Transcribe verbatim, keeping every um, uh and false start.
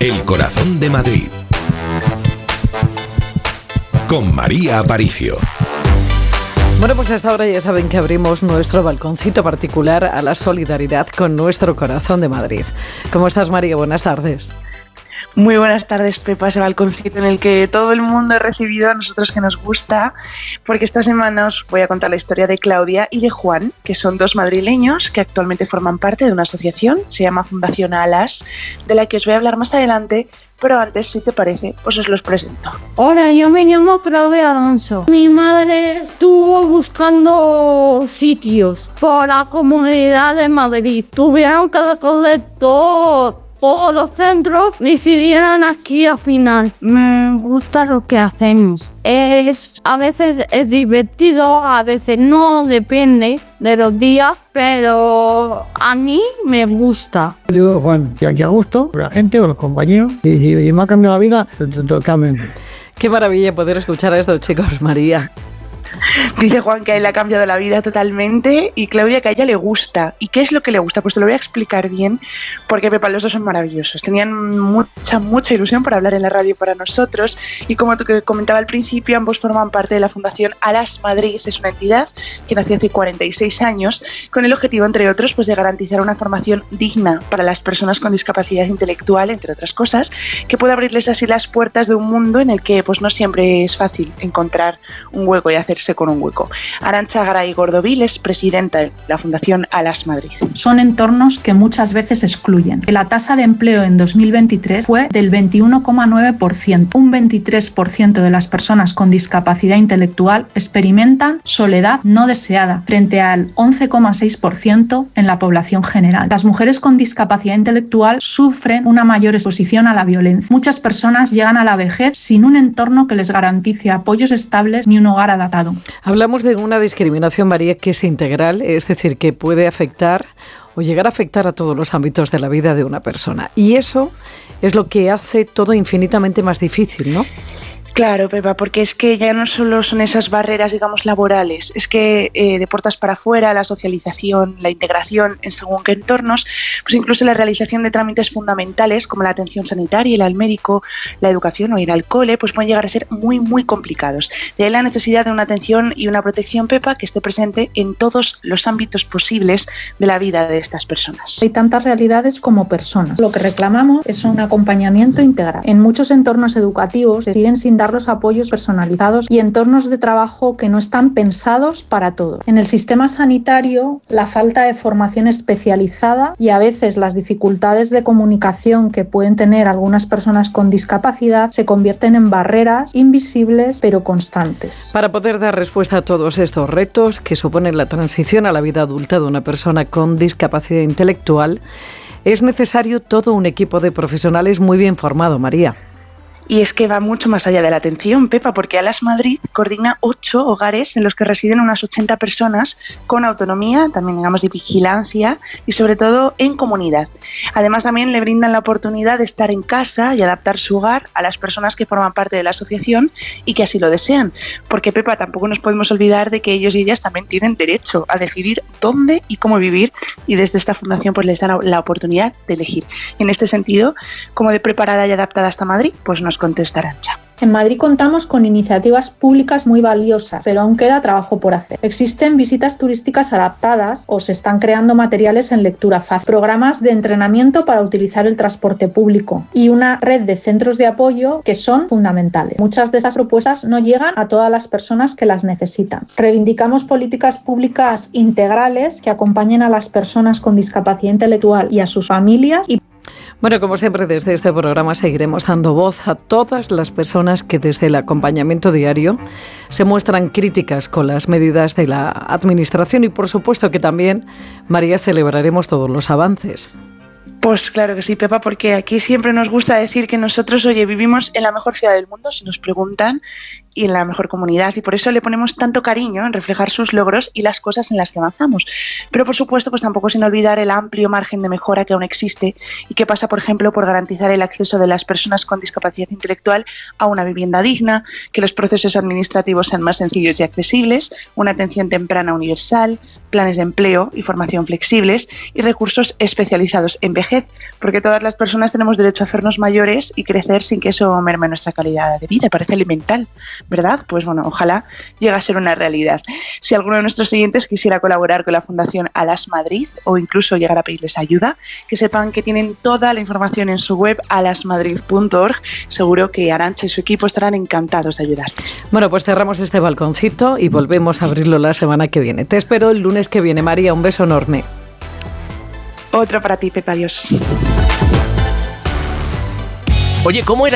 El corazón de Madrid. Con María Aparicio. Bueno, pues hasta ahora ya saben que abrimos nuestro balconcito particular a la solidaridad con nuestro corazón de Madrid. ¿Cómo estás, María? Buenas tardes. Muy buenas tardes, Pepa, ese balconcito en el que todo el mundo ha recibido, a nosotros que nos gusta, porque esta semana os voy a contar la historia de Claudia y de Juan, que son dos madrileños que actualmente forman parte de una asociación, se llama Fundación Alas, de la que os voy a hablar más adelante, pero antes, si te parece, pues os los presento. Hola, yo me llamo Claudia Alonso. Mi madre estuvo buscando sitios por la Comunidad de Madrid. Tuvieron que recoger todo. Todos los centros decidieron aquí al final. Me gusta lo que hacemos. Es, a veces es divertido, a veces no, depende de los días, pero a mí me gusta. Yo, Juan, que aquí a gusto, con la gente, con los compañeros, y, y, y me ha cambiado la vida totalmente. Qué maravilla poder escuchar a estos chicos, María. Dice Juan que a él le ha cambiado la vida totalmente y Claudia que a ella le gusta. ¿Y qué es lo que le gusta? Pues te lo voy a explicar bien, porque Pepa, los dos son maravillosos. Tenían mucha, mucha ilusión por hablar en la radio para nosotros y como tú que comentaba al principio, ambos forman parte de la Fundación Alas Madrid. Es una entidad que nació hace cuarenta y seis años con el objetivo, entre otros, pues de garantizar una formación digna para las personas con discapacidad intelectual, entre otras cosas, que pueda abrirles así las puertas de un mundo en el que pues no siempre es fácil encontrar un hueco y hacerse con un hueco. Arantxa Garay Gordovil es presidenta de la Fundación Alas Madrid. Son entornos que muchas veces excluyen. La tasa de empleo en dos mil veintitrés fue del veintiuno coma nueve por ciento. Un veintitrés por ciento de las personas con discapacidad intelectual experimentan soledad no deseada, frente al once coma seis por ciento en la población general. Las mujeres con discapacidad intelectual sufren una mayor exposición a la violencia. Muchas personas llegan a la vejez sin un entorno que les garantice apoyos estables ni un hogar adaptado. Hablamos de una discriminación, María, que es integral, es decir, que puede afectar o llegar a afectar a todos los ámbitos de la vida de una persona. Y eso es lo que hace todo infinitamente más difícil, ¿no? Claro, Pepa, porque es que ya no solo son esas barreras, digamos, laborales, es que eh, de puertas para afuera, la socialización, la integración en según qué entornos, pues incluso la realización de trámites fundamentales como la atención sanitaria, ir al médico, la educación o ir al cole, pues pueden llegar a ser muy, muy complicados. De ahí la necesidad de una atención y una protección, Pepa, que esté presente en todos los ámbitos posibles de la vida de estas personas. Hay tantas realidades como personas. Lo que reclamamos es un acompañamiento integral. En muchos entornos educativos se siguen sin dar los apoyos personalizados y entornos de trabajo que no están pensados para todos. En el sistema sanitario, la falta de formación especializada y a veces las dificultades de comunicación que pueden tener algunas personas con discapacidad se convierten en barreras invisibles pero constantes. Para poder dar respuesta a todos estos retos que suponen la transición a la vida adulta de una persona con discapacidad intelectual, es necesario todo un equipo de profesionales muy bien formado, María. Y es que va mucho más allá de la atención, Pepa, porque Alas Madrid coordina ocho hogares en los que residen unas ochenta personas con autonomía, también digamos de vigilancia y sobre todo en comunidad. Además también le brindan la oportunidad de estar en casa y adaptar su hogar a las personas que forman parte de la asociación y que así lo desean. Porque, Pepa, tampoco nos podemos olvidar de que ellos y ellas también tienen derecho a decidir dónde y cómo vivir y desde esta fundación pues les dan la oportunidad de elegir. En este sentido, como de preparada y adaptada hasta Madrid, pues nos contesta Arantxa. En Madrid contamos con iniciativas públicas muy valiosas, pero aún queda trabajo por hacer. Existen visitas turísticas adaptadas o se están creando materiales en lectura fácil, programas de entrenamiento para utilizar el transporte público y una red de centros de apoyo que son fundamentales. Muchas de esas propuestas no llegan a todas las personas que las necesitan. Reivindicamos políticas públicas integrales que acompañen a las personas con discapacidad intelectual y a sus familias y Bueno, como siempre, desde este programa seguiremos dando voz a todas las personas que desde el acompañamiento diario se muestran críticas con las medidas de la Administración y, por supuesto, que también, María, celebraremos todos los avances. Pues claro que sí, Pepa, porque aquí siempre nos gusta decir que nosotros, oye, vivimos en la mejor ciudad del mundo, si nos preguntan, y en la mejor comunidad, y por eso le ponemos tanto cariño en reflejar sus logros y las cosas en las que avanzamos. Pero por supuesto, pues tampoco sin olvidar el amplio margen de mejora que aún existe y que pasa, por ejemplo, por garantizar el acceso de las personas con discapacidad intelectual a una vivienda digna, que los procesos administrativos sean más sencillos y accesibles, una atención temprana universal, planes de empleo y formación flexibles y recursos especializados en vejez, porque todas las personas tenemos derecho a hacernos mayores y crecer sin que eso merme nuestra calidad de vida. Parece elemental, ¿verdad? Pues bueno, ojalá llegue a ser una realidad. Si alguno de nuestros oyentes quisiera colaborar con la Fundación Alas Madrid o incluso llegar a pedirles ayuda, que sepan que tienen toda la información en su web alas madrid punto org. Seguro que Arantxa y su equipo estarán encantados de ayudarles. Bueno, pues cerramos este balconcito y volvemos a abrirlo la semana que viene. Te espero el lunes que viene, María. Un beso enorme. Otro para ti, Pepa. Adiós. Oye, ¿cómo era?